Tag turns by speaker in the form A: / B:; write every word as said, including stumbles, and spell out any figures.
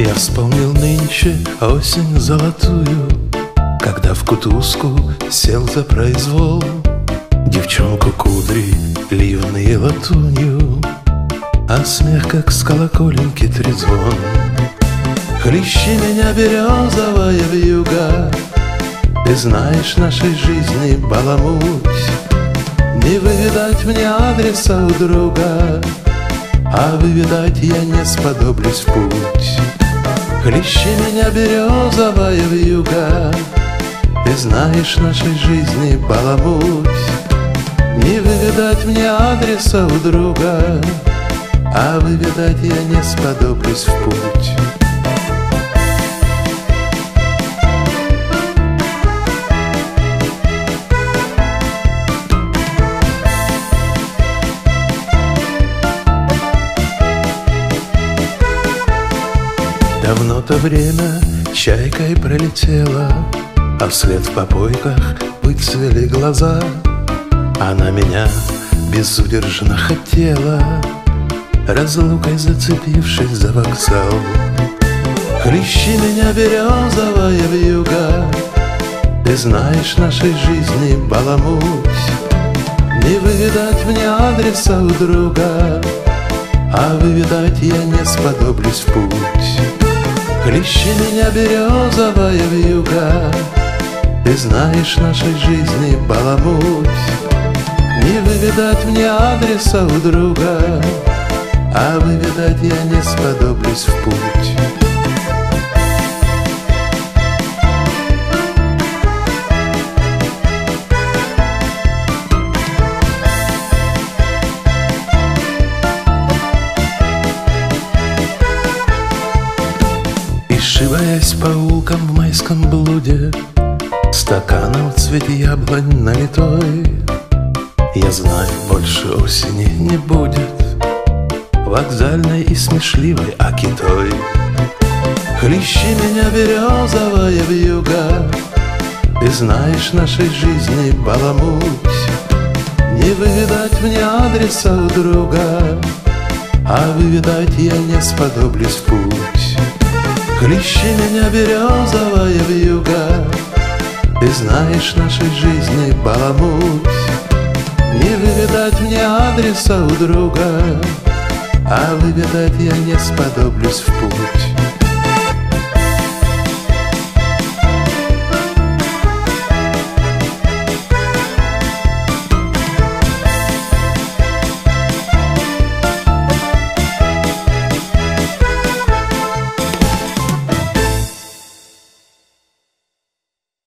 A: Я вспомнил нынче осень золотую, когда в кутузку сел за произвол. Девчонку кудри ливные латунью, а смех, как с колоколенки трезвон. Хлещи меня, березовая вьюга, ты знаешь нашей жизни баламуть. Не выведать мне адреса у друга, а выведать я не сподоблюсь в путь. Хлещи меня, березовая вьюга, ты знаешь нашей жизни баламуть. Не выведать мне адреса у друга, а выведать я не сподоблюсь в путь. Давно-то время чайкой пролетело, а вслед в попойках выцвели глаза. Она меня безудержно хотела, разлукой зацепившись за вокзал. Хлещи меня, березовая вьюга, ты знаешь нашей жизни баламуть. Не выведать мне адреса у друга, а выведать я не сподоблюсь в путь. Хлещи меня, березовая вьюга, ты знаешь нашей жизни баламуть. Не выведать мне адреса у друга, а выведать я не сподоблюсь в путь. Сшиваясь по улкам в майском блуде, стаканом в цвете яблонь налитой, я знаю, больше осени не будет, вокзальной и смешливой акитой. Хлещи меня, березовая вьюга, ты знаешь нашей жизни баламуть. Не выведать мне адреса у друга, а выведать я не сподоблюсь в путь. Хлещи меня, березовая вьюга, ты знаешь нашей жизни баламуть. Не выведать мне адреса у друга, а выведать я не сподоблюсь в путь.